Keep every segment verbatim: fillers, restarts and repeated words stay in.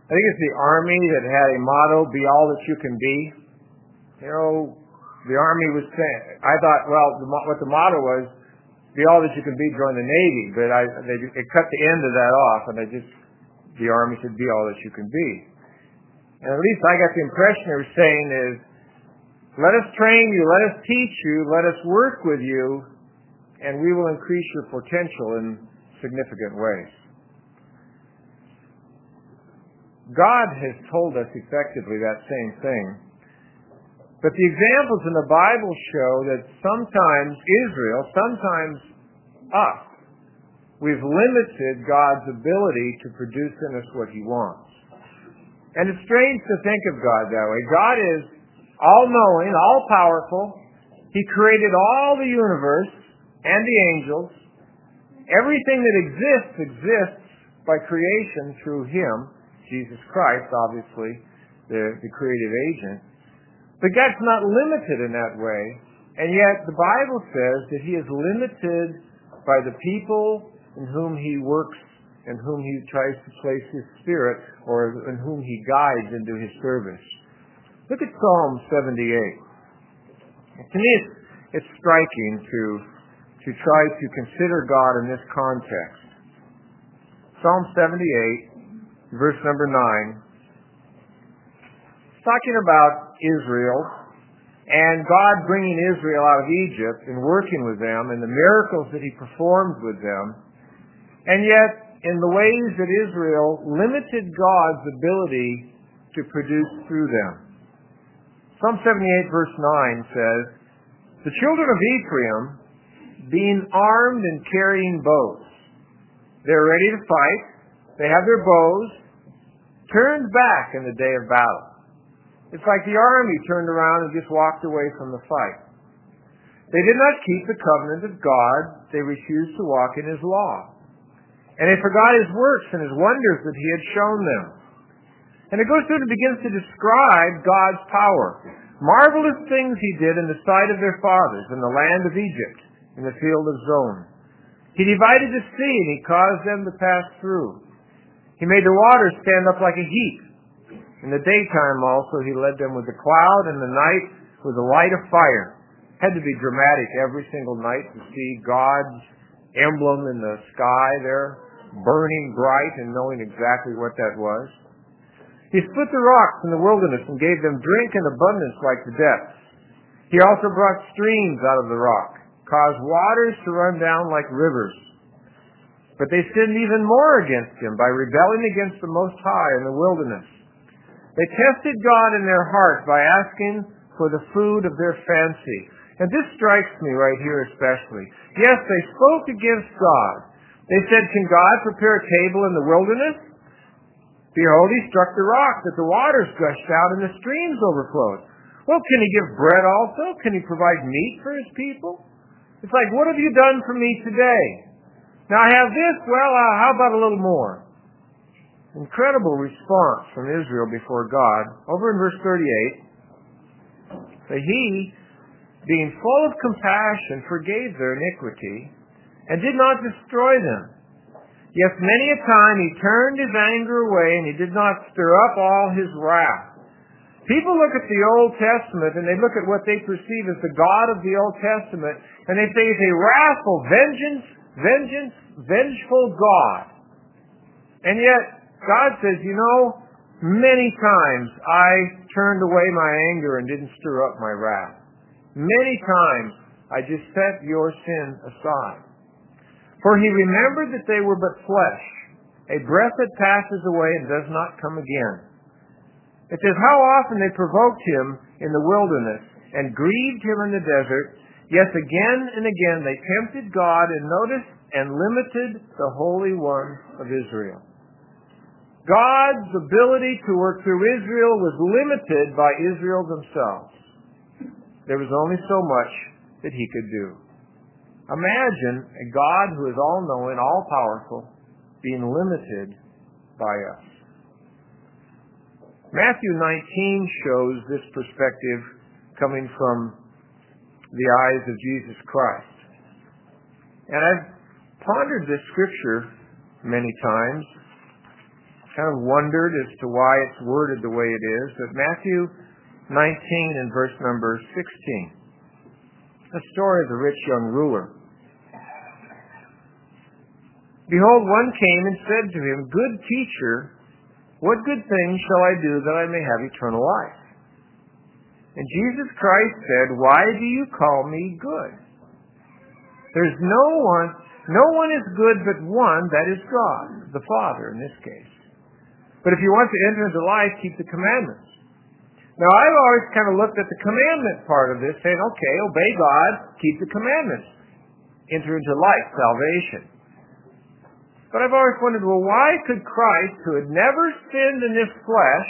I think it's the Army that had a motto, be all that you can be. You know, the Army was saying, I thought, well, the, what the motto was, be all that you can be, join the Navy. But I, they, they cut the end of that off, and they just, the Army said, be all that you can be. And at least I got the impression they were saying is, let us train you, let us teach you, let us work with you, and we will increase your potential in significant ways. God has told us effectively that same thing. But the examples in the Bible show that sometimes Israel, sometimes us, we've limited God's ability to produce in us what He wants. And it's strange to think of God that way. God is all-knowing, all-powerful. He created all the universe and the angels. Everything that exists exists by creation through Him, Jesus Christ, obviously, the, the creative agent. But God's not limited in that way, and yet the Bible says that He is limited by the people in whom He works, in whom He tries to place His Spirit, or in whom He guides into His service. Look at Psalm seventy-eight. To me, it's, it's striking to, to try to consider God in this context. Psalm seventy-eight, verse number nine. Talking about Israel and God bringing Israel out of Egypt and working with them and the miracles that He performed with them, and yet in the ways that Israel limited God's ability to produce through them. Psalm seventy-eight verse nine says, the children of Ephraim, being armed and carrying bows, they're ready to fight, they have their bows, turned back in the day of battle. It's like the army turned around and just walked away from the fight. They did not keep the covenant of God. They refused to walk in His law. And they forgot His works and His wonders that He had shown them. And it goes through and begins to describe God's power. Marvelous things He did in the sight of their fathers in the land of Egypt, in the field of Zon. He divided the sea and He caused them to pass through. He made the waters stand up like a heap. In the daytime also He led them with the cloud, and the night with the light of fire. It had to be dramatic every single night to see God's emblem in the sky there, burning bright and knowing exactly what that was. He split the rocks in the wilderness and gave them drink in abundance like the depths. He also brought streams out of the rock, caused waters to run down like rivers. But they sinned even more against Him by rebelling against the Most High in the wilderness. They tested God in their heart by asking for the food of their fancy. And this strikes me right here especially. Yes, they spoke against God. They said, can God prepare a table in the wilderness? Behold, He struck the rock that the waters gushed out and the streams overflowed. Well, can He give bread also? Can He provide meat for His people? It's like, what have you done for me today? Now I have this, well, uh, how about a little more? Incredible response from Israel before God. Over in verse thirty-eight, that He, being full of compassion, forgave their iniquity and did not destroy them. Yes, many a time He turned His anger away and He did not stir up all His wrath. People look at the Old Testament and they look at what they perceive as the God of the Old Testament, and they say He's a wrathful, vengeance, vengeance, vengeful God. And yet, God says, you know, many times I turned away my anger and didn't stir up my wrath. Many times I just set your sin aside. For He remembered that they were but flesh, a breath that passes away and does not come again. It says, how often they provoked Him in the wilderness and grieved Him in the desert. Yes, again and again they tempted God and noticed and limited the Holy One of Israel. God's ability to work through Israel was limited by Israel themselves. There was only so much that He could do. Imagine a God who is all-knowing, all-powerful, being limited by us. Matthew nineteen shows this perspective coming from the eyes of Jesus Christ. And I've pondered this scripture many times. kind of wondered as to why it's worded the way it is. But Matthew nineteen and verse number sixteen. The story of the rich young ruler. Behold, one came and said to him, Good teacher, what good thing shall I do that I may have eternal life? And Jesus Christ said, Why do you call me good? There's no one, no one is good but one, that is God, the Father in this case. But if you want to enter into life, keep the commandments. Now, I've always kind of looked at the commandment part of this, saying, okay, obey God, keep the commandments. Enter into life, salvation. But I've always wondered, well, why could Christ, who had never sinned in this flesh,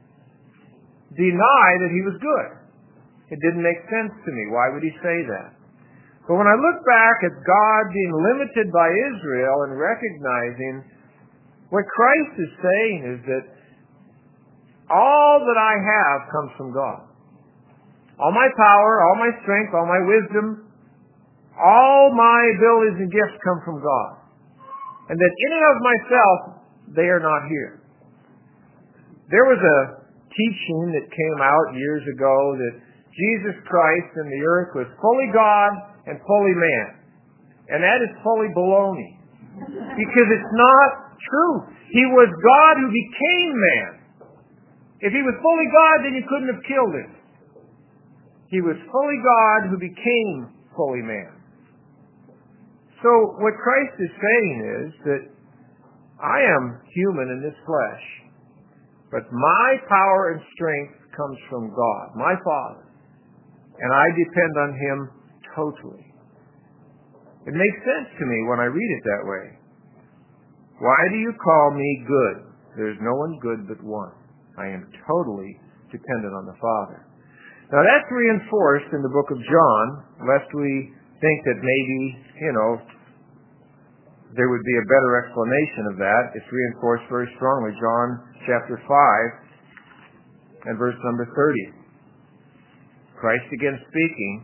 deny that he was good? It didn't make sense to me. Why would he say that? But when I look back at God being limited by Israel and recognizing what Christ is saying is that all that I have comes from God. All my power, all my strength, all my wisdom, all my abilities and gifts come from God. And that in and of myself, they are not here. There was a teaching that came out years ago that Jesus Christ in the earth was fully God and fully man. And that is fully baloney. Because it's not true. He was God who became man. If he was fully God, then you couldn't have killed him. He was fully God who became fully man. So what Christ is saying is that I am human in this flesh, but my power and strength comes from God, my Father, and I depend on him totally. It makes sense to me when I read it that way. Why do you call me good? There's no one good but one. I am totally dependent on the Father. Now that's reinforced in the book of John, lest we think that maybe, you know, there would be a better explanation of that. It's reinforced very strongly. John chapter five and verse number thirty. Christ again speaking,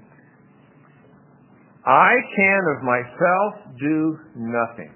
I can of myself do nothing.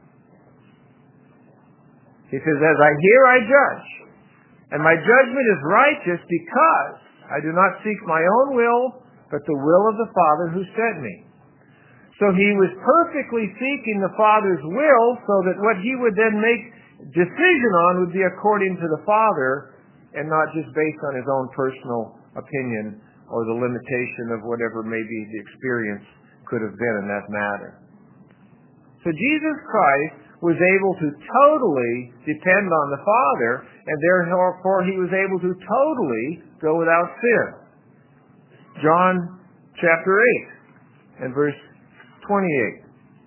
He says, as I hear, I judge. And my judgment is righteous because I do not seek my own will, but the will of the Father who sent me. So he was perfectly seeking the Father's will so that what he would then make decision on would be according to the Father and not just based on his own personal opinion or the limitation of whatever maybe the experience could have been in that matter. So Jesus Christ was able to totally depend on the Father, and therefore he was able to totally go without sin. John chapter eight and verse twenty-eight.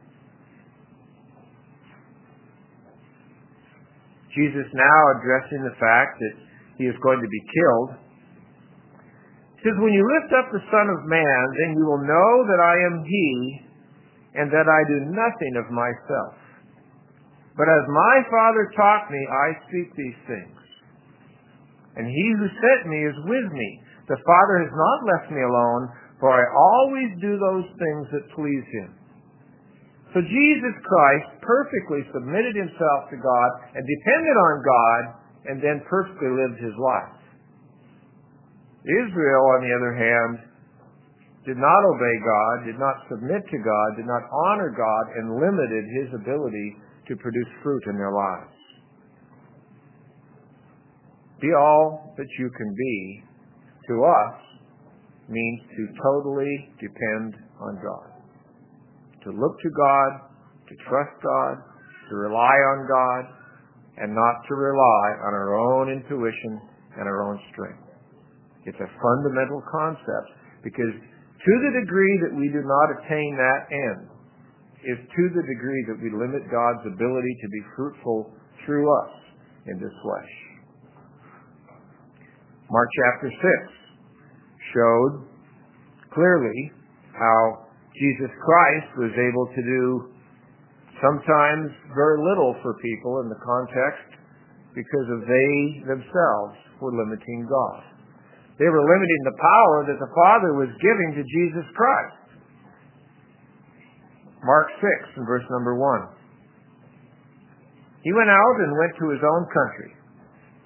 Jesus now addressing the fact that he is going to be killed, says, when you lift up the Son of Man, then you will know that I am he, and that I do nothing of myself. But as my Father taught me, I speak these things. And he who sent me is with me. The Father has not left me alone, for I always do those things that please him. So Jesus Christ perfectly submitted himself to God and depended on God and then perfectly lived his life. Israel, on the other hand, did not obey God, did not submit to God, did not honor God, and limited his ability to produce fruit in their lives. Be all that you can be, to us, means to totally depend on God. To look to God, to trust God, to rely on God, and not to rely on our own intuition and our own strength. It's a fundamental concept, because to the degree that we do not attain that end is to the degree that we limit God's ability to be fruitful through us in this flesh. Mark chapter six showed clearly how Jesus Christ was able to do sometimes very little for people in the context because of they themselves were limiting God. They were limiting the power that the Father was giving to Jesus Christ. Mark six and verse number one. He went out and went to his own country,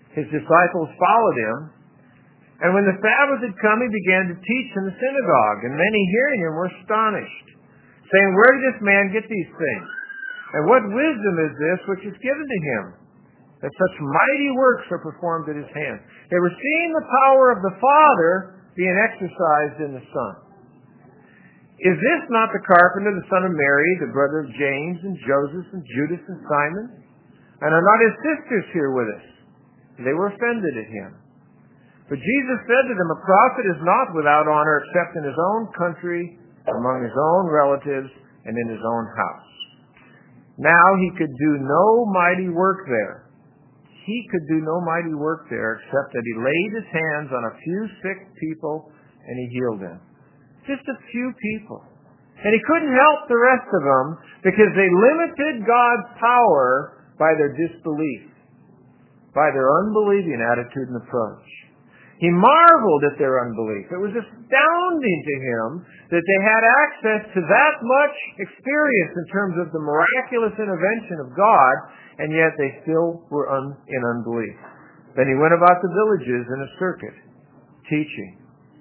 His disciples followed him, and when the Sabbath had come, he began to teach in the synagogue, and many hearing him were astonished, saying, "Where did this man get these things? And what wisdom is this which is given to him, that such mighty works are performed at his hands?" They were seeing the power of the Father being exercised in the Son. "Is this not the carpenter, the son of Mary, the brother of James and Joseph and Judas and Simon? And are not his sisters here with us?" They were offended at him. But Jesus said to them, "A prophet is not without honor except in his own country, among his own relatives, and in his own house." Now he could do no mighty work there. He could do no mighty work there except that he laid his hands on a few sick people and he healed them. Just a few people. And he couldn't help the rest of them because they limited God's power by their disbelief, by their unbelieving attitude and approach. He marveled at their unbelief. It was astounding to him that they had access to that much experience in terms of the miraculous intervention of God, and yet they still were un- in unbelief. Then he went about the villages in a circuit, teaching.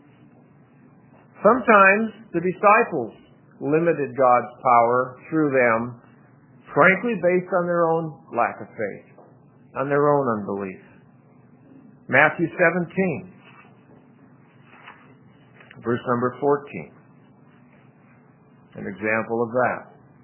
Sometimes the disciples limited God's power through them, frankly based on their own lack of faith, on their own unbelief. Matthew seventeen, verse number fourteen. An example of that.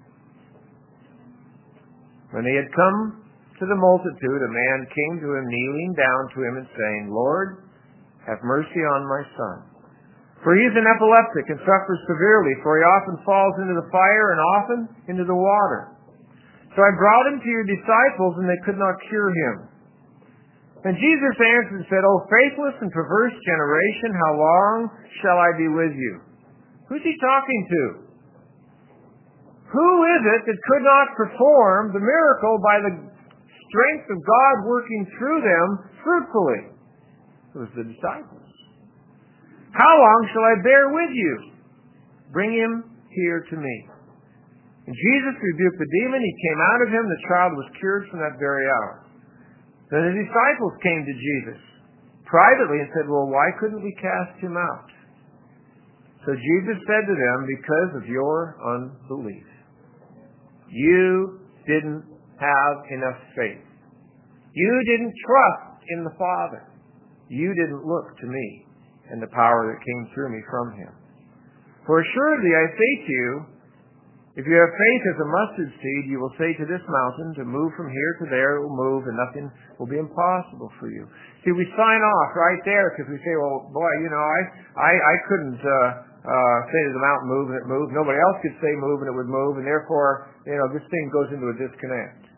When they had come to the multitude, a man came to him, kneeling down to him and saying, "Lord, have mercy on my son. For he is an epileptic and suffers severely, for he often falls into the fire and often into the water. So I brought him to your disciples, and they could not cure him." And Jesus answered and said, "O faithless and perverse generation, how long shall I be with you?" Who's he talking to? Who is it that could not perform the miracle by the strength of God working through them fruitfully? It was the disciples. "How long shall I bear with you? Bring him here to me." And Jesus rebuked the demon. He came out of him. The child was cured from that very hour. Then the disciples came to Jesus privately and said, "Well, why couldn't we cast him out?" So Jesus said to them, "Because of your unbelief. You didn't have enough faith. You didn't trust in the Father. You didn't look to me and the power that came through me from him. For assuredly I say to you, if you have faith as a mustard seed, you will say to this mountain to move from here to there, it will move, and nothing will be impossible for you." See, we sign off right there because we say, "Well, boy, you know, I I, I couldn't uh, uh, say to the mountain, move, and it moved. Nobody else could say move, and it would move, and therefore, you know, this thing goes into a disconnect."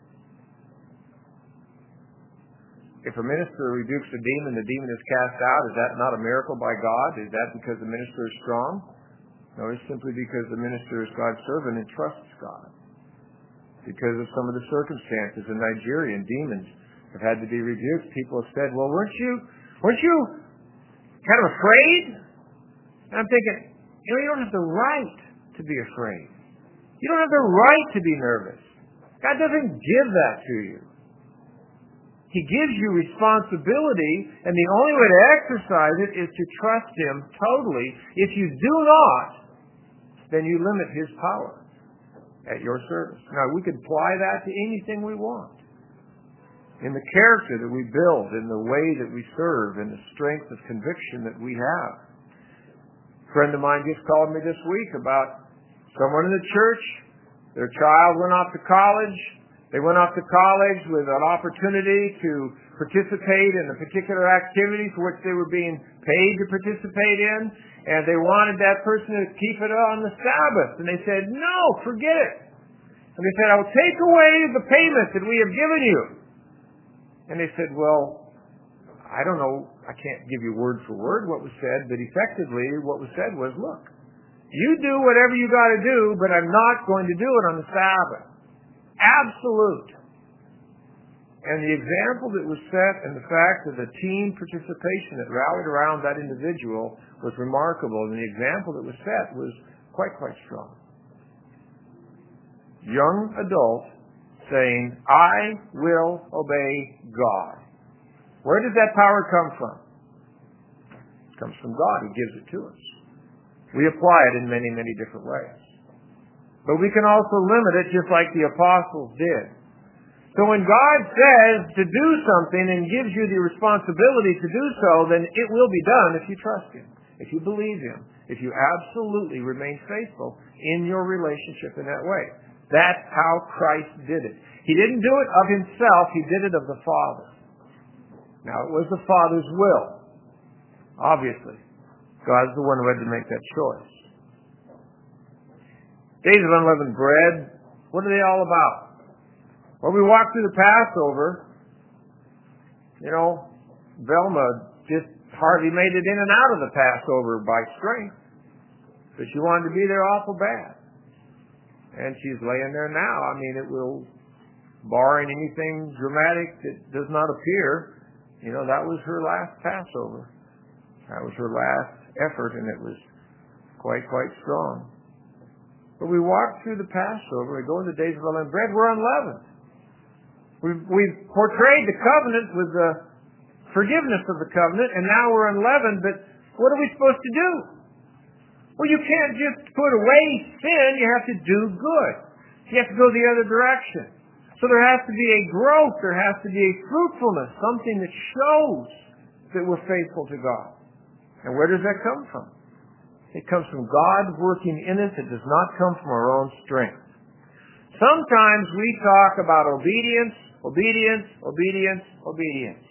If a minister rebukes a demon, the demon is cast out. Is that not a miracle by God? Is that because the minister is strong? No, it's simply because the minister is God's servant and trusts God. Because of some of the circumstances in Nigeria, and demons have had to be rebuked. People have said, "Well, weren't you, weren't you kind of afraid?" And I'm thinking, you know, you don't have the right to be afraid. You don't have the right to be nervous. God doesn't give that to you. He gives you responsibility, and the only way to exercise it is to trust him totally. If you do not, then you limit his power at your service. Now, we could apply that to anything we want. In the character that we build, in the way that we serve, in the strength of conviction that we have. A friend of mine just called me this week about someone in the church. Their child went off to college. They went off to college with an opportunity to participate in a particular activity for which they were being paid to participate in, and they wanted that person to keep it on the Sabbath. And they said, "No, forget it." And they said, "I will take away the payment that we have given you." And they said, "Well, I don't know, I can't give you word for word what was said, but effectively what was said was, look, you do whatever you got to do, but I'm not going to do it on the Sabbath." Absolute. And the example that was set and the fact of the team participation that rallied around that individual was remarkable. And the example that was set was quite, quite strong. Young adult saying, "I will obey God." Where does that power come from? It comes from God. He gives it to us. We apply it in many, many different ways. But we can also limit it just like the apostles did. So when God says to do something and gives you the responsibility to do so, then it will be done if you trust Him, if you believe Him, if you absolutely remain faithful in your relationship in that way. That's how Christ did it. He didn't do it of Himself. He did it of the Father. Now, it was the Father's will. Obviously. God's the one who had to make that choice. Days of unleavened bread, what are they all about? Well, we walked through the Passover. You know, Velma just hardly made it in and out of the Passover by strength. But she wanted to be there awful bad. And she's laying there now. I mean, it will, barring anything dramatic that does not appear, you know, that was her last Passover. That was her last effort, and it was quite, quite strong. But we walk through the Passover, we go into the days of unleavened bread, we're unleavened. We've, we've portrayed the covenant with the forgiveness of the covenant, and now we're unleavened, but what are we supposed to do? Well, you can't just put away sin, you have to do good. You have to go the other direction. So there has to be a growth, there has to be a fruitfulness, something that shows that we're faithful to God. And where does that come from? It comes from God working in us. It does not come from our own strength. Sometimes we talk about obedience, obedience, obedience, obedience.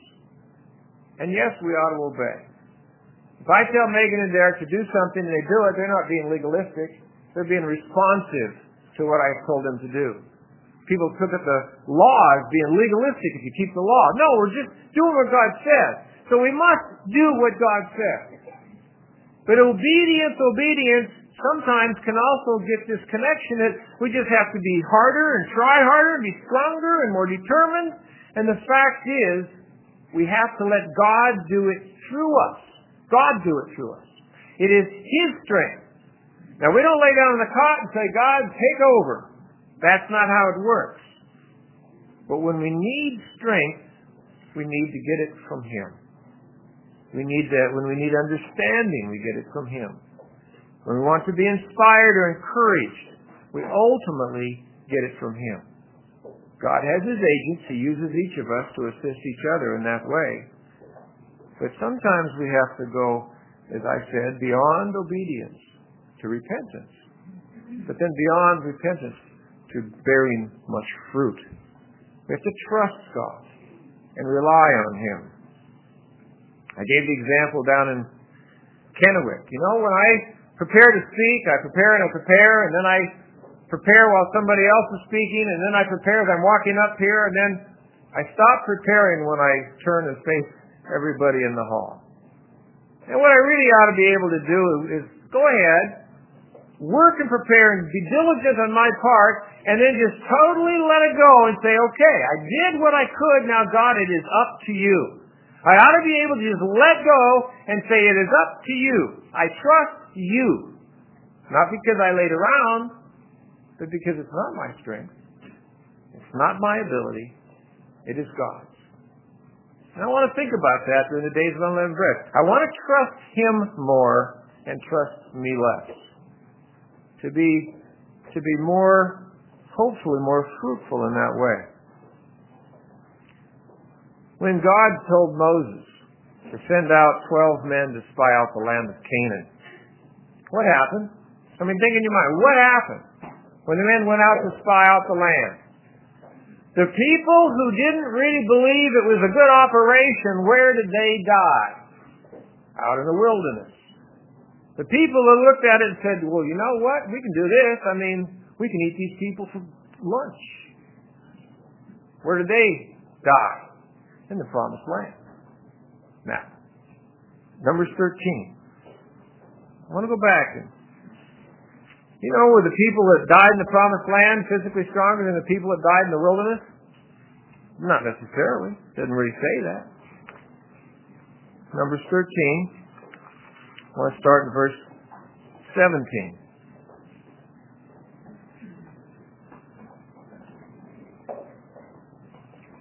And yes, we ought to obey. If I tell Megan and Derek to do something and they do it, they're not being legalistic. They're being responsive to what I've told them to do. People look at the law as being legalistic if you keep the law. No, we're just doing what God says. So we must do what God says. But obedience, obedience sometimes can also get this connection that we just have to be harder and try harder and be stronger and more determined. And the fact is, we have to let God do it through us. God do it through us. It is His strength. Now, we don't lay down on the cot and say, God, take over. That's not how it works. But when we need strength, we need to get it from Him. We need that. When we need understanding, we get it from Him. When we want to be inspired or encouraged, we ultimately get it from Him. God has His agents. He uses each of us to assist each other in that way. But sometimes we have to go, as I said, beyond obedience to repentance. But then beyond repentance to bearing much fruit. We have to trust God and rely on Him. I gave the example down in Kennewick. You know, when I prepare to speak, I prepare and I prepare, and then I prepare while somebody else is speaking, and then I prepare as I'm walking up here, and then I stop preparing when I turn and face everybody in the hall. And what I really ought to be able to do is go ahead, work and prepare and be diligent on my part, and then just totally let it go and say, okay, I did what I could, now God, it is up to you. I ought to be able to just let go and say, it is up to you. I trust you. Not because I laid around, but because it's not my strength. It's not my ability. It is God's. And I want to think about that during the days of unleavened bread. I want to trust Him more and trust me less. To be, to be more, hopefully more fruitful in that way. When God told Moses to send out twelve men to spy out the land of Canaan, what happened? I mean, think in your mind, what happened when the men went out to spy out the land? The people who didn't really believe it was a good operation, where did they die? Out in the wilderness. The people who looked at it and said, well, you know what? We can do this. I mean, we can eat these people for lunch. Where did they die? In the promised land. Now, Numbers thirteen. I want to go back and, you know, were the people that died in the promised land physically stronger than the people that died in the wilderness? Not necessarily. It doesn't really say that. Numbers thirteen. I want to start in verse seventeen. It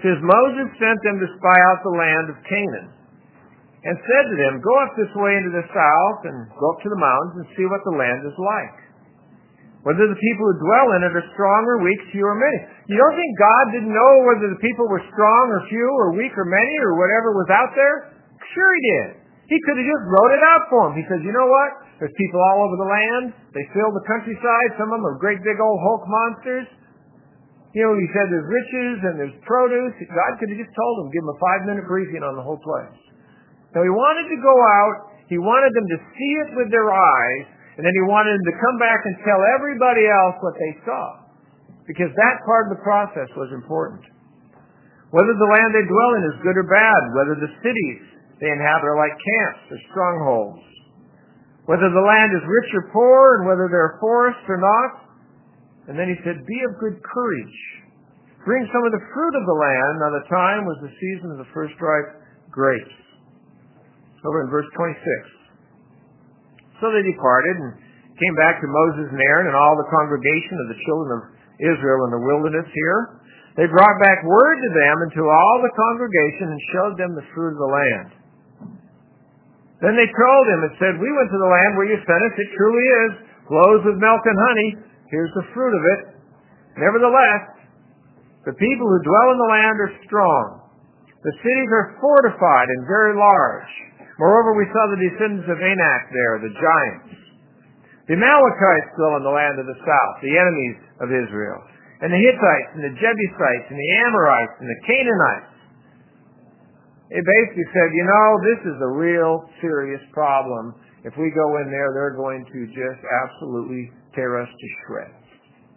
says, Moses sent them to spy out the land of Canaan, and said to them, go up this way into the south, and go up to the mountains, and see what the land is like. Whether the people who dwell in it are strong or weak, few or many. You don't think God didn't know whether the people were strong or few or weak or many or whatever was out there? Sure he did. He could have just wrote it out for them. He says, you know what? There's people all over the land. They fill the countryside. Some of them are great big old Hulk monsters. You know, he said there's riches and there's produce. God could have just told them, give them a five-minute briefing on the whole place. So he wanted to go out. He wanted them to see it with their eyes. And then he wanted them to come back and tell everybody else what they saw. Because that part of the process was important. Whether the land they dwell in is good or bad. Whether the cities they inhabit are like camps or strongholds. Whether the land is rich or poor, and whether there are forests or not. And then he said, be of good courage. Bring some of the fruit of the land. Now the time was the season of the first ripe grapes. Over in verse twenty-six. So they departed and came back to Moses and Aaron and all the congregation of the children of Israel in the wilderness here. They brought back word to them and to all the congregation and showed them the fruit of the land. Then they told him and said, we went to the land where you sent us. It truly is, flows with milk and honey. Here's the fruit of it. Nevertheless, the people who dwell in the land are strong. The cities are fortified and very large. Moreover, we saw the descendants of Anak there, the giants. The Amalekites dwell in the land of the south, the enemies of Israel. And the Hittites and the Jebusites and the Amorites and the Canaanites. It basically said, you know, this is a real serious problem. If we go in there, they're going to just absolutely tear us to shreds.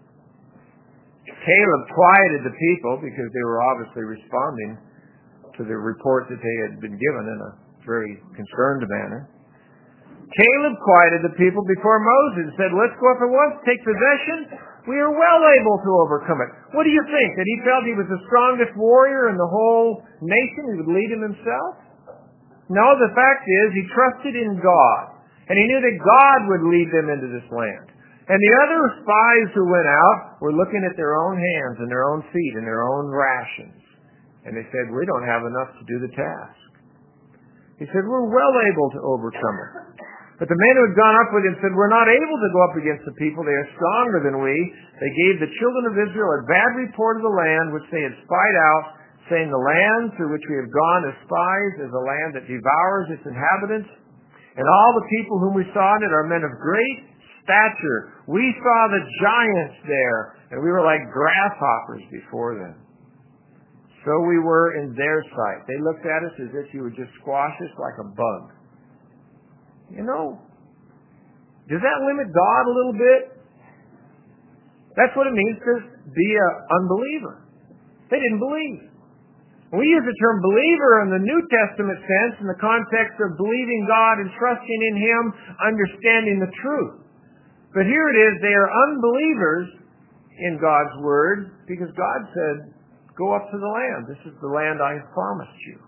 Caleb quieted the people because they were obviously responding to the report that they had been given in a very concerned manner. Caleb quieted the people before Moses and said, let's go up at once, take possession. We are well able to overcome it. What do you think? That he felt he was the strongest warrior in the whole nation? He would lead him himself? No, the fact is he trusted in God. And he knew that God would lead them into this land. And the other spies who went out were looking at their own hands and their own feet and their own rations. And they said, we don't have enough to do the task. He said, we're well able to overcome it. But the men who had gone up with him said, we're not able to go up against the people. They are stronger than we. They gave the children of Israel a bad report of the land which they had spied out, saying, the land through which we have gone as spies is a land that devours its inhabitants. And all the people whom we saw in it are men of great stature. We saw the giants there, and we were like grasshoppers before them. So we were in their sight. They looked at us as if you would just squash us like a bug. You know, does that limit God a little bit? That's what it means to be an unbeliever. They didn't believe. We use the term believer in the New Testament sense in the context of believing God and trusting in Him, understanding the truth. But here it is, they are unbelievers in God's Word because God said, go up to the land. This is the land I have promised you.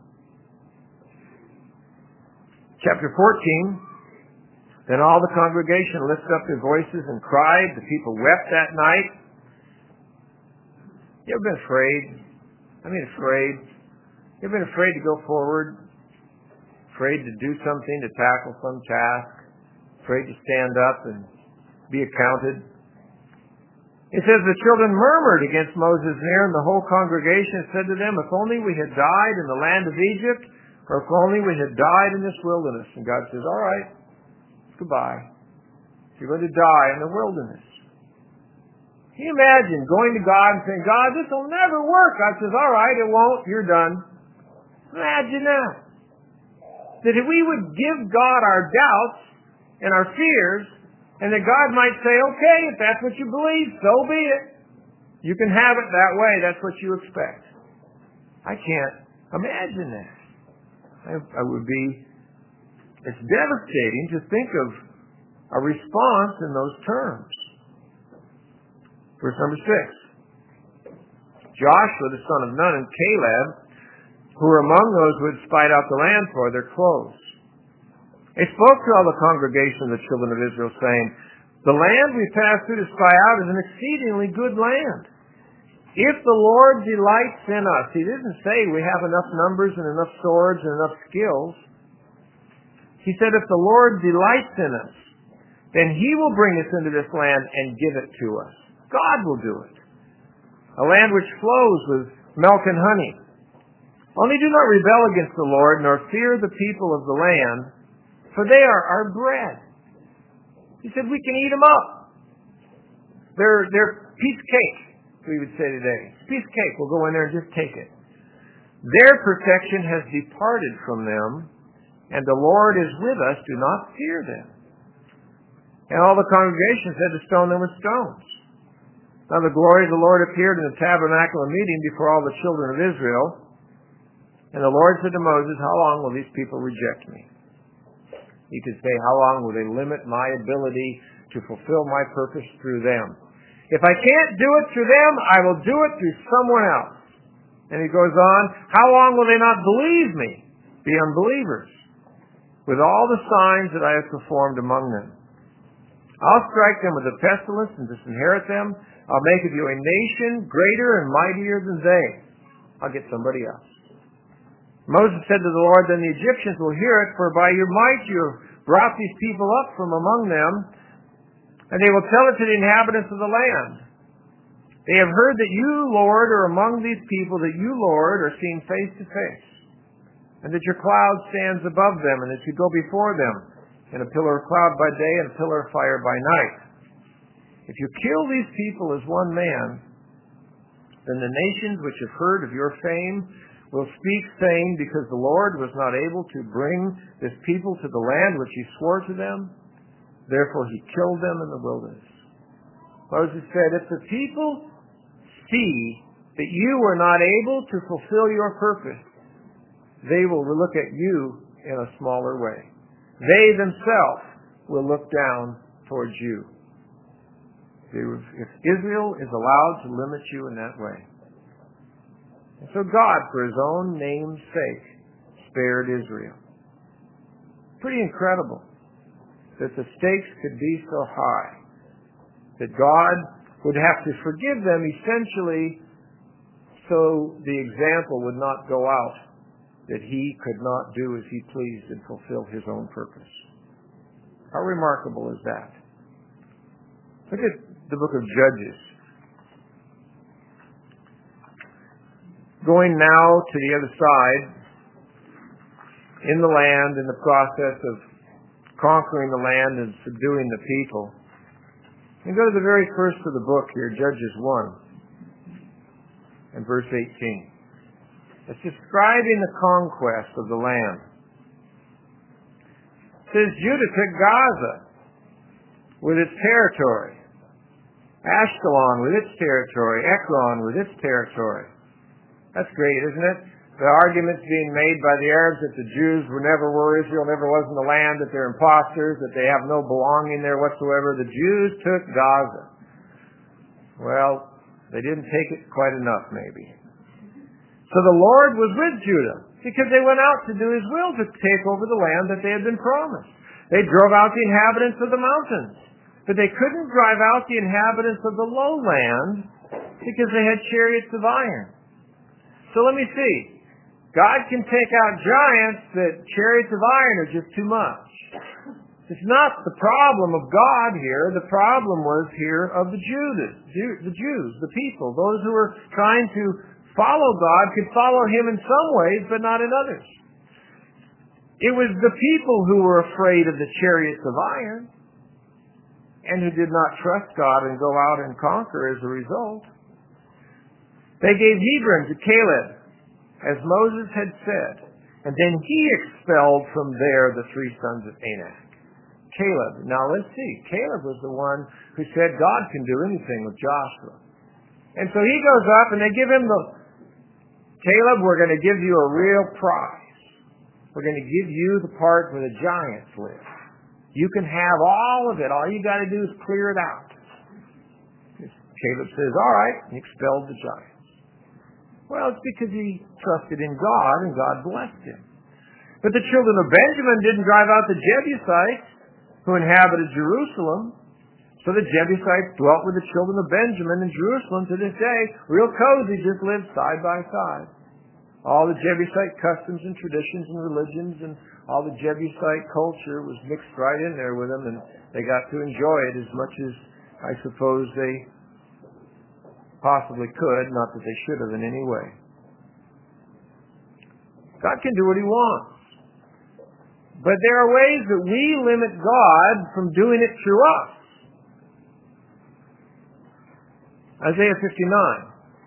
Chapter fourteen. Then all the congregation lifted up their voices and cried. The people wept that night. You ever been afraid? I mean afraid. You ever been afraid to go forward? Afraid to do something, to tackle some task? Afraid to stand up and be accounted? It says the children murmured against Moses and Aaron. The whole congregation said to them, if only we had died in the land of Egypt, or if only we had died in this wilderness. And God says, all right, goodbye. You're going to die in the wilderness. Can you imagine going to God and saying, God, this will never work. God says, all right, it won't. You're done. Imagine that. That if we would give God our doubts and our fears, and that God might say, okay, if that's what you believe, so be it. You can have it that way. That's what you expect. I can't imagine that. I, I would be, it's devastating to think of a response in those terms. Verse number six. Joshua, the son of Nun, and Caleb, who were among those who had spied out the land for their clothes. They spoke to all the congregation of the children of Israel, saying, the land we passed through to spy out is an exceedingly good land. If the Lord delights in us, he didn't say we have enough numbers and enough swords and enough skills. He said if the Lord delights in us, then he will bring us into this land and give it to us. God will do it. A land which flows with milk and honey. Only do not rebel against the Lord, nor fear the people of the land, for they are our bread. He said we can eat them up. They're, they're piece cake, we would say today. Piece cake. We'll go in there and just take it. Their protection has departed from them, and the Lord is with us. Do not fear them. And all the congregation said to stone them with stones. Now the glory of the Lord appeared in the tabernacle of meeting before all the children of Israel. And the Lord said to Moses, how long will these people reject me? He could say, how long will they limit my ability to fulfill my purpose through them? If I can't do it through them, I will do it through someone else. And he goes on, how long will they not believe me, the unbelievers, with all the signs that I have performed among them? I'll strike them with a pestilence and disinherit them. I'll make of you a nation greater and mightier than they. I'll get somebody else. Moses said to the Lord, then the Egyptians will hear it, for by your might you have brought these people up from among them, and they will tell it to the inhabitants of the land. They have heard that you, Lord, are among these people, that you, Lord, are seen face to face, and that your cloud stands above them, and that you go before them in a pillar of cloud by day and a pillar of fire by night. If you kill these people as one man, then the nations which have heard of your fame will speak, saying, because the Lord was not able to bring this people to the land which he swore to them, therefore he killed them in the wilderness. Moses said, if the people see that you were not able to fulfill your purpose, they will look at you in a smaller way. They themselves will look down towards you. If Israel is allowed to limit you in that way. And so God, for his own name's sake, spared Israel. Pretty incredible that the stakes could be so high, that God would have to forgive them essentially so the example would not go out that he could not do as he pleased and fulfill his own purpose. How remarkable is that? Look at the book of Judges. Going now to the other side, in the land, in the process of conquering the land and subduing the people. And go to the very first of the book here, Judges one, and verse eighteen. It's describing the conquest of the land. It says, Judah took Gaza with its territory, Ashkelon with its territory, Ekron with its territory. That's great, isn't it? The arguments being made by the Arabs that the Jews were never were, Israel never was in the land, that they're imposters, that they have no belonging there whatsoever. The Jews took Gaza. Well, they didn't take it quite enough, maybe. So the Lord was with Judah because they went out to do his will to take over the land that they had been promised. They drove out the inhabitants of the mountains, but they couldn't drive out the inhabitants of the lowland because they had chariots of iron. So let me see. God can take out giants, but chariots of iron are just too much. It's not the problem of God here. The problem was here of the Jews, the Jews, the people. Those who were trying to follow God could follow him in some ways, but not in others. It was the people who were afraid of the chariots of iron and who did not trust God and go out and conquer as a result. They gave Hebron to Caleb, as Moses had said, and then he expelled from there the three sons of Anak. Caleb. Now let's see. Caleb was the one who said God can do anything with Joshua. And so he goes up and they give him the, Caleb, we're going to give you a real prize. We're going to give you the part where the giants live. You can have all of it. All you got to do is clear it out. Caleb says, all right, and expelled the giants. Well, it's because he trusted in God and God blessed him. But the children of Benjamin didn't drive out the Jebusites who inhabited Jerusalem. So the Jebusites dwelt with the children of Benjamin in Jerusalem to this day. Real cozy, just lived side by side. All the Jebusite customs and traditions and religions and all the Jebusite culture was mixed right in there with them, and they got to enjoy it as much as I suppose they possibly could, not that they should have in any way. God can do what He wants. But there are ways that we limit God from doing it through us. Isaiah fifty-nine.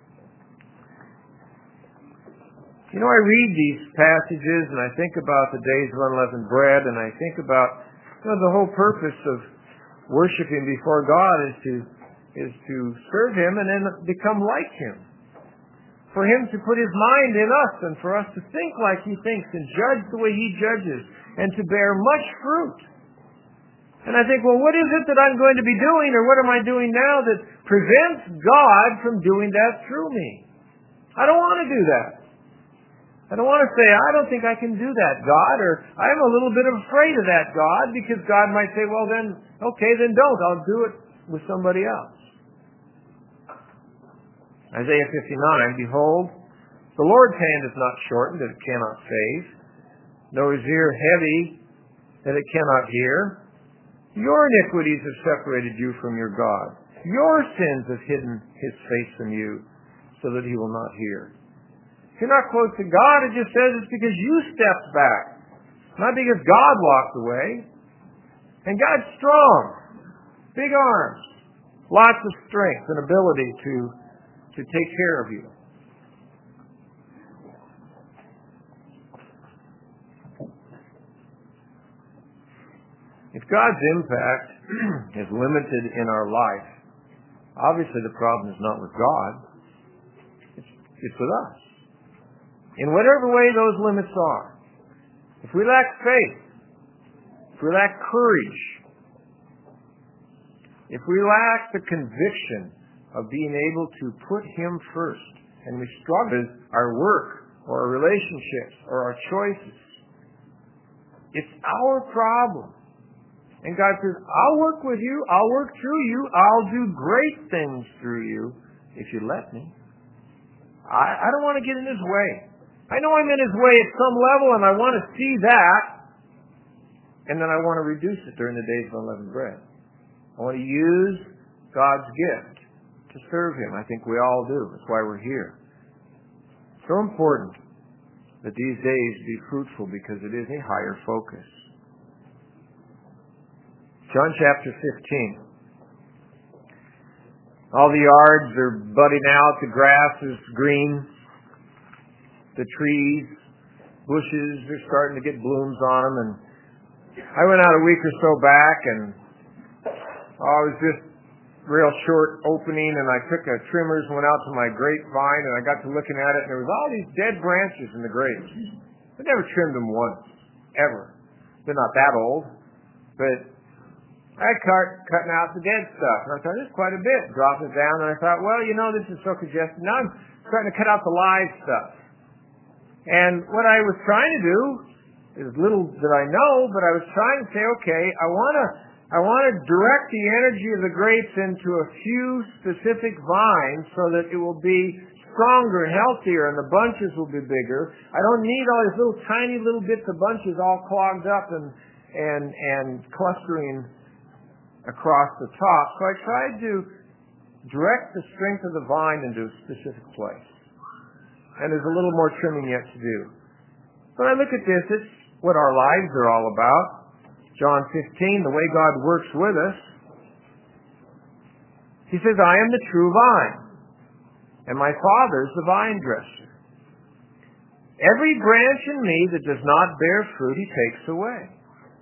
You know, I read these passages and I think about the days of unleavened bread, and I think about, you know, the whole purpose of worshiping before God is to is to serve Him and then become like Him. For Him to put His mind in us and for us to think like He thinks and judge the way He judges and to bear much fruit. And I think, well, what is it that I'm going to be doing, or what am I doing now that prevents God from doing that through me? I don't want to do that. I don't want to say, I don't think I can do that, God, or I'm a little bit afraid of that, God, because God might say, well, then, okay, then don't. I'll do it with somebody else. Isaiah fifty-nine, behold, the Lord's hand is not shortened that it cannot save, nor his ear heavy that it cannot hear. Your iniquities have separated you from your God. Your sins have hidden His face from you so that He will not hear. If you're not close to God, it just says it's because you stepped back, not because God walked away. And God's strong, big arms, lots of strength and ability to, to take care of you. If God's impact is limited in our life, obviously the problem is not with God. It's, it's with us. In whatever way those limits are. If we lack faith, if we lack courage, if we lack the conviction of being able to put Him first, and we struggle with our work or our relationships or our choices, it's our problem. And God says, I'll work with you, I'll work through you, I'll do great things through you if you let me. I, I don't want to get in His way. I know I'm in His way at some level and I want to see that, and then I want to reduce it during the days of unleavened bread. I want to use God's gift to serve Him. I think we all do. That's why we're here. So important that these days be fruitful because it is a higher focus. John chapter fifteen. All the yards are budding out. The grass is green. The trees, bushes are starting to get blooms on them. And I went out a week or so back, and oh, it was just real short opening, and I took a trimmers and went out to my grapevine, and I got to looking at it, and there was all these dead branches in the grapes. I never trimmed them once, ever. They're not that old, but I started cutting out the dead stuff. And I thought, this is quite a bit. Dropped it down, and I thought, well, you know, this is so congested. Now I'm starting to cut out the live stuff. And what I was trying to do, is little that I know, but I was trying to say, okay, I want to I want to direct the energy of the grapes into a few specific vines so that it will be stronger and healthier, and the bunches will be bigger. I don't need all these little tiny little bits of bunches all clogged up and and and clustering across the top. So I tried to direct the strength of the vine into a specific place. And there's a little more trimming yet to do. When I look at this, it's what our lives are all about. John fifteen, the way God works with us. He says, I am the true vine, and my Father is the vine dresser. Every branch in me that does not bear fruit, He takes away.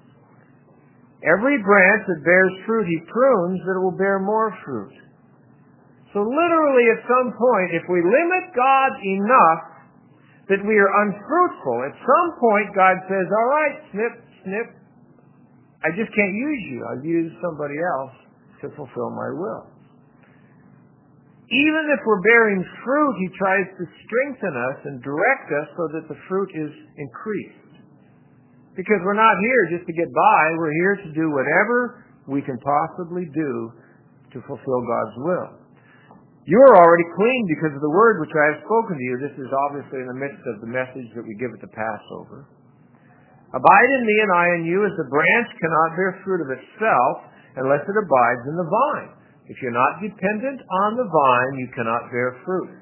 Every branch that bears fruit, He prunes that it will bear more fruit. So literally at some point, if we limit God enough that we are unfruitful, at some point God says, all right, snip, snip, I just can't use you. I'll use somebody else to fulfill my will. Even if we're bearing fruit, He tries to strengthen us and direct us so that the fruit is increased. Because we're not here just to get by. We're here to do whatever we can possibly do to fulfill God's will. You are already clean because of the word which I have spoken to you. This is obviously in the midst of the message that we give at the Passover. Abide in me and I in you, as the branch cannot bear fruit of itself unless it abides in the vine. If you're not dependent on the vine, you cannot bear fruit.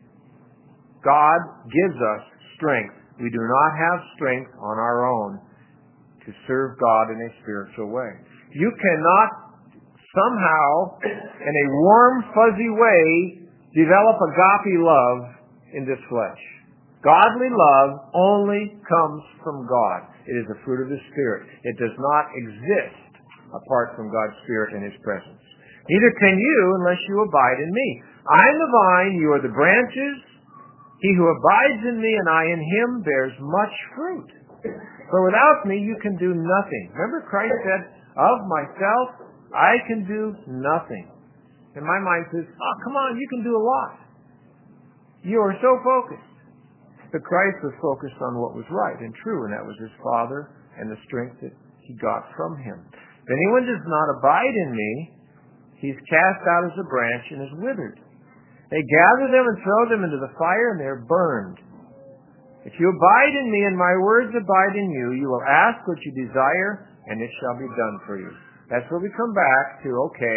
God gives us strength. We do not have strength on our own to serve God in a spiritual way. You cannot somehow, in a warm, fuzzy way, develop agape love in this flesh. Godly love only comes from God. It is the fruit of the Spirit. It does not exist apart from God's Spirit and His presence. Neither can you unless you abide in me. I am the vine, you are the branches. He who abides in me and I in him bears much fruit. For without me you can do nothing. Remember Christ said, of myself I can do nothing. And my mind says, oh, come on, you can do a lot. You are so focused. But Christ was focused on what was right and true, and that was His Father and the strength that He got from Him. If anyone does not abide in me, he's cast out as a branch and is withered. They gather them and throw them into the fire, and they are burned. If you abide in me and my words abide in you, you will ask what you desire, and it shall be done for you. That's where we come back to, okay,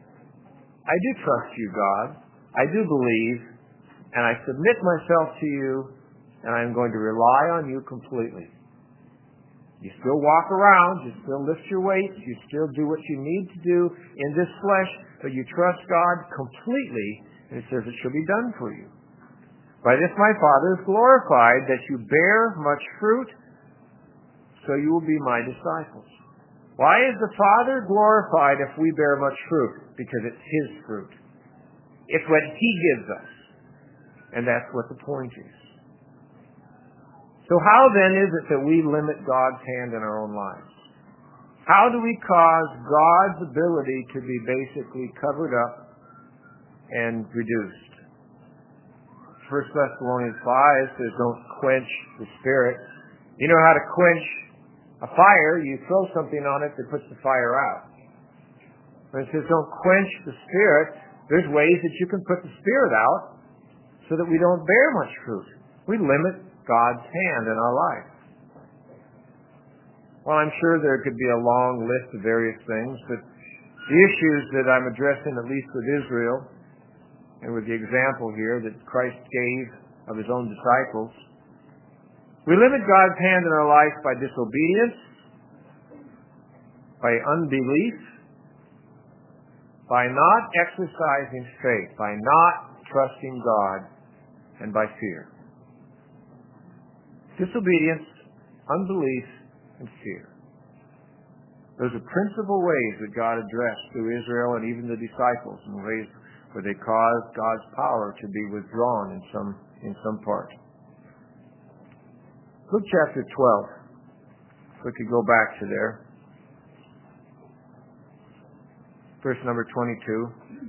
I do trust you, God. I do believe, and I submit myself to you, and I'm going to rely on you completely. You still walk around, you still lift your weights, you still do what you need to do in this flesh, but you trust God completely, and it says it shall be done for you. By this my Father is glorified, that you bear much fruit, so you will be my disciples. Why is the Father glorified if we bear much fruit? Because it's His fruit. It's what He gives us. And that's what the point is. So how then is it that we limit God's hand in our own lives? How do we cause God's ability to be basically covered up and reduced? First Thessalonians five says, don't quench the Spirit. You know how to quench a fire? You throw something on it that puts the fire out. When it says don't quench the Spirit, there's ways that you can put the Spirit out so that we don't bear much fruit. We limit God's hand in our life. Well, I'm sure there could be a long list of various things, but the issues that I'm addressing, at least with Israel, and with the example here that Christ gave of His own disciples, we limit God's hand in our life by disobedience, by unbelief, by not exercising faith, by not trusting God, and by fear. Disobedience, unbelief, and fear. Those are principal ways that God addressed through Israel and even the disciples, in ways where they caused God's power to be withdrawn in some in some part. Luke chapter twelve. If we could go back to there. Verse number twenty-two.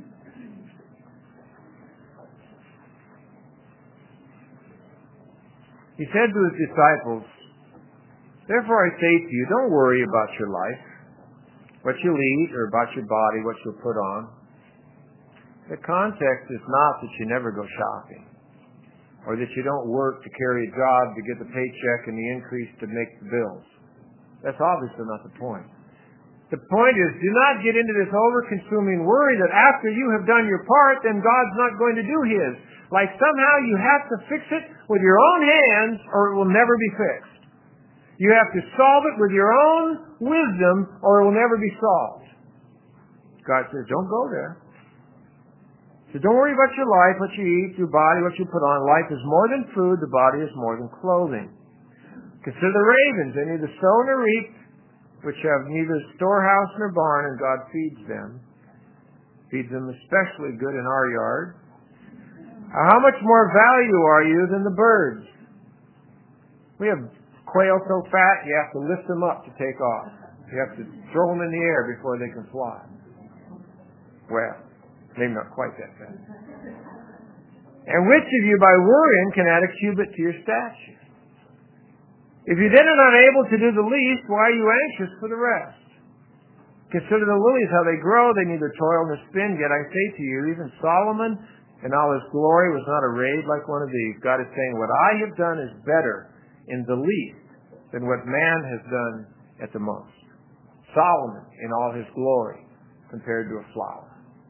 He said to His disciples, therefore I say to you, don't worry about your life, what you'll eat, or about your body, what you'll put on. The context is not that you never go shopping, or that you don't work to carry a job to get the paycheck and the increase to make the bills. That's obviously not the point. The point is, do not get into this over-consuming worry that after you have done your part, then God's not going to do His. Like somehow you have to fix it with your own hands or it will never be fixed. You have to solve it with your own wisdom or it will never be solved. God says, don't go there. So don't worry about your life, what you eat, your body, what you put on. Life is more than food, the body is more than clothing. Consider the ravens, they neither sow nor reap, which have neither storehouse nor barn, and God feeds them. Feeds them especially good in our yard. How much more value are you than the birds? We have quail so fat, you have to lift them up to take off. You have to throw them in the air before they can fly. Well, maybe not quite that fat. And which of you by worrying can add a cubit to your stature? If you then are not able to do the least, why are you anxious for the rest? Consider the lilies, how they grow. They neither toil nor spin. Yet I say to you, even Solomon in all his glory was not arrayed like one of these. God is saying, what I have done is better in the least than what man has done at the most. Solomon in all his glory compared to a flower.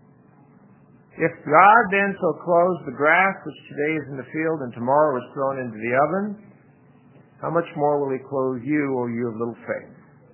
If God then so clothes the grass which today is in the field and tomorrow is thrown into the oven, how much more will he clothe you, O you of little faith?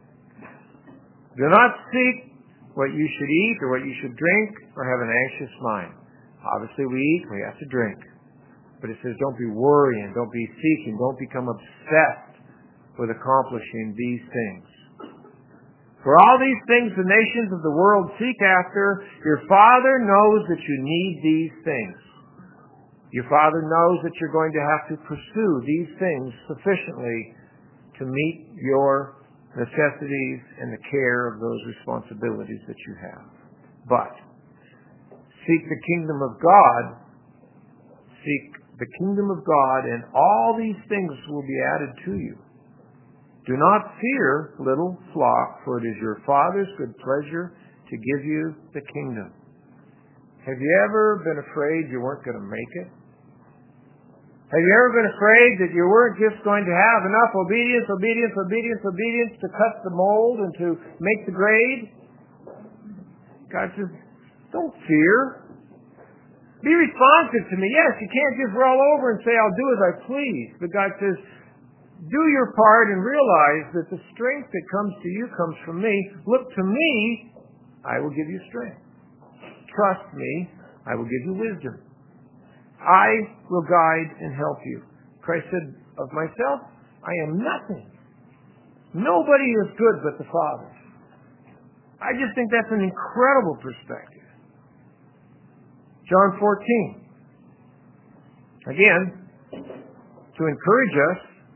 Do not seek what you should eat or what you should drink, or have an anxious mind. Obviously we eat, we have to drink. But it says don't be worrying, don't be seeking, don't become obsessed with accomplishing these things. For all these things the nations of the world seek after, your Father knows that you need these things. Your Father knows that you're going to have to pursue these things sufficiently to meet your necessities and the care of those responsibilities that you have. But seek the kingdom of God, seek the kingdom of God, and all these things will be added to you. Do not fear, little flock, for it is your Father's good pleasure to give you the kingdom. Have you ever been afraid you weren't going to make it? Have you ever been afraid that you weren't just going to have enough obedience, obedience, obedience, obedience to cut the mold and to make the grade? God says, don't fear. Be responsive to me. Yes, you can't just roll over and say, I'll do as I please. But God says, do your part and realize that the strength that comes to you comes from me. Look to me, I will give you strength. Trust me, I will give you wisdom. I will guide and help you. Christ said, of myself, I am nothing. Nobody is good but the Father. I just think that's an incredible perspective. John fourteen. Again, to encourage us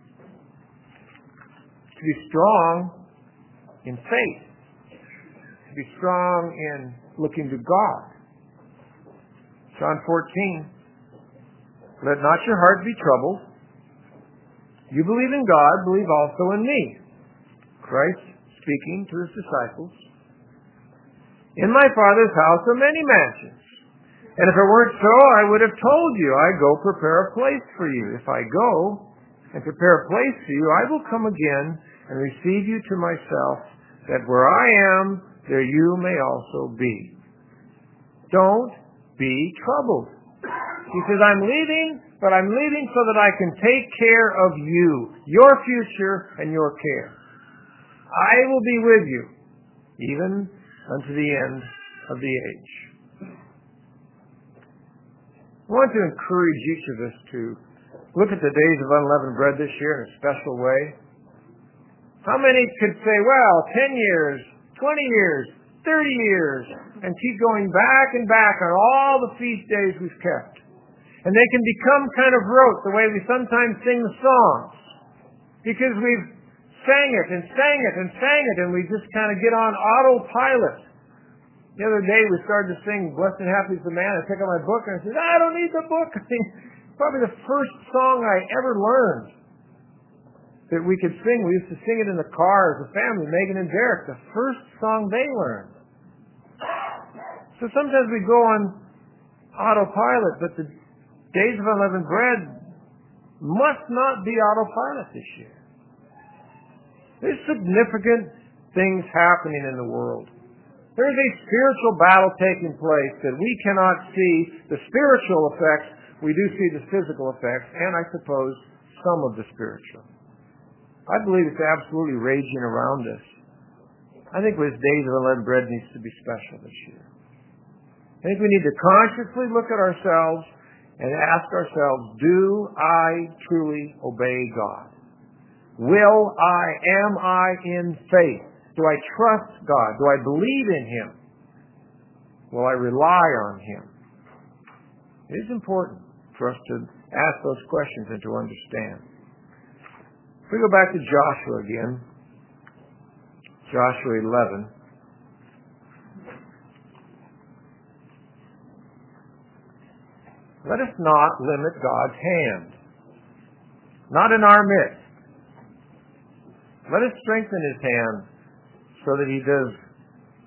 to be strong in faith, to be strong in looking to God. John fourteen. Let not your heart be troubled. You believe in God, believe also in me. Christ speaking to his disciples. In my Father's house are many mansions. And if it weren't so, I would have told you, I go prepare a place for you. If I go and prepare a place for you, I will come again and receive you to myself, that where I am, there you may also be. Don't be troubled. He says, I'm leaving, but I'm leaving so that I can take care of you, your future and your care. I will be with you, even unto the end of the age. I want to encourage each of us to look at the days of unleavened bread this year in a special way. How many could say, well, ten years, twenty years, thirty years, and keep going back and back on all the feast days we've kept? And they can become kind of rote, the way we sometimes sing the songs. Because we've sang it and sang it and sang it, and we just kind of get on autopilot. The other day we started to sing Blessed and Happy is the Man. I pick up my book and I said, I don't need the book. I mean, probably the first song I ever learned that we could sing. We used to sing it in the car as a family, Megan and Derek, the first song they learned. So sometimes we go on autopilot, but the days of unleavened bread must not be autopilot this year. There's significant things happening in the world. There's a spiritual battle taking place that we cannot see the spiritual effects. We do see the physical effects, and I suppose some of the spiritual. I believe it's absolutely raging around us. I think this days of unleavened bread needs to be special this year. I think we need to consciously look at ourselves and ask ourselves, do I truly obey God? Will I, am I in faith? Do I trust God? Do I believe in Him? Will I rely on Him? It is important for us to ask those questions and to understand. If we go back to Joshua again, Joshua eleven. Let us not limit God's hand. Not in our midst. Let us strengthen His hand so that He does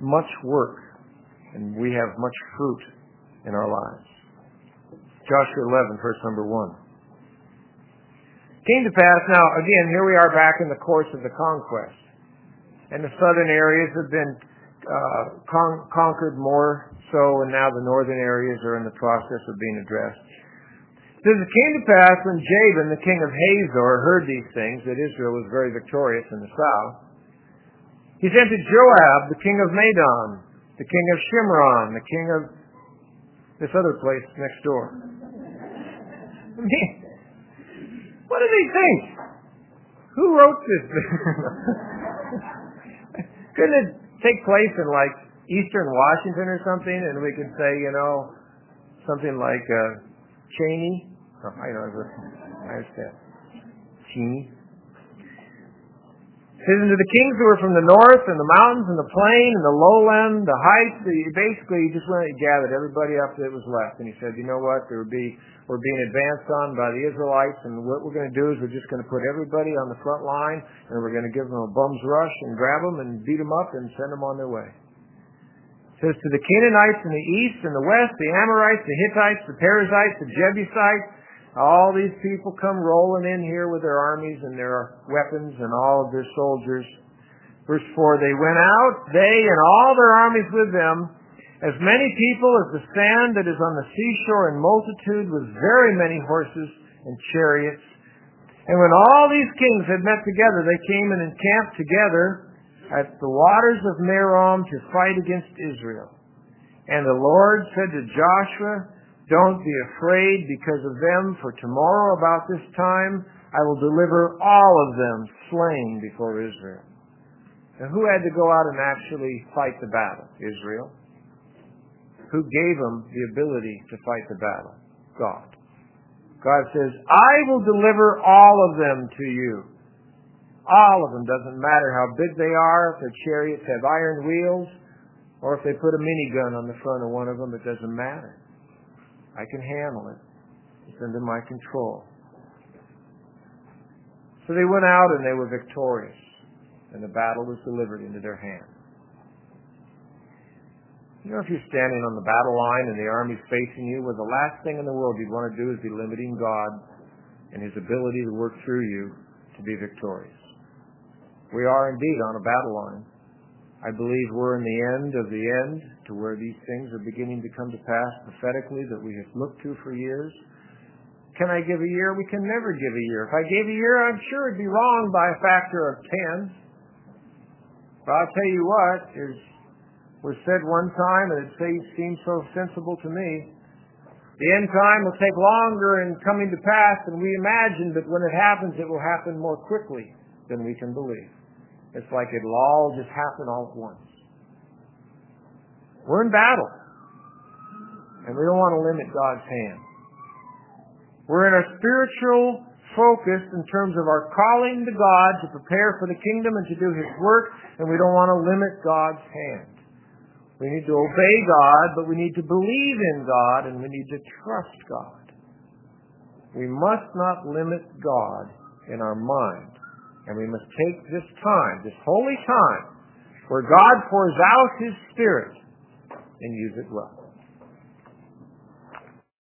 much work, and we have much fruit in our lives. Joshua eleven, verse number one. Came to pass, now again, here we are back in the course of the conquest. And the southern areas have been uh, con- conquered more so, and now the northern areas are in the process of being addressed. It says, it came to pass when Jabin, the king of Hazor, heard these things, that Israel was very victorious in the south. He sent to Joab, the king of Madon, the king of Shimron, the king of this other place next door. What do they think? Who wrote this? Couldn't it take place in like Eastern Washington or something, and we could say, you know, something like uh, Cheney? Oh, I know, I understand. Cheney. It says, unto the kings who were from the north, and the mountains, and the plain, and the lowland, the heights. Basically, he just went and gathered everybody up that was left, and he said, you know what? There would be we're being advanced on by the Israelites, and what we're going to do is we're just going to put everybody on the front line, and we're going to give them a bum's rush and grab them and beat them up and send them on their way. It says, to the Canaanites in the east and the west, the Amorites, the Hittites, the Perizzites, the Jebusites, all these people come rolling in here with their armies and their weapons and all of their soldiers. Verse four, they went out, they and all their armies with them, as many people as the sand that is on the seashore in multitude, with very many horses and chariots. And when all these kings had met together, they came and encamped together at the waters of Merom to fight against Israel. And the Lord said to Joshua, don't be afraid because of them, for tomorrow about this time I will deliver all of them slain before Israel. Now who had to go out and actually fight the battle? Israel. Who gave them the ability to fight the battle? God. God says, I will deliver all of them to you. All of them. Doesn't matter how big they are, if their chariots have iron wheels, or if they put a minigun on the front of one of them, it doesn't matter. I can handle it. It's under my control. So they went out and they were victorious, and the battle was delivered into their hands. You know, if you're standing on the battle line and the army's facing you, well, the last thing in the world you'd want to do is be limiting God and His ability to work through you to be victorious. We are indeed on a battle line. I believe we're in the end of the end, to where these things are beginning to come to pass prophetically that we have looked to for years. Can I give a year? We can never give a year. If I gave a year, I'm sure it'd be wrong by a factor of ten. But I'll tell you what, is was said one time, and it seems so sensible to me. The end time will take longer in coming to pass than we imagine, but when it happens, it will happen more quickly than we can believe. It's like it'll all just happen all at once. We're in battle, and we don't want to limit God's hand. We're in our spiritual focus in terms of our calling to God to prepare for the kingdom and to do His work, and we don't want to limit God's hand. We need to obey God, but we need to believe in God, and we need to trust God. We must not limit God in our mind, and we must take this time, this holy time, where God pours out His Spirit, and use it well.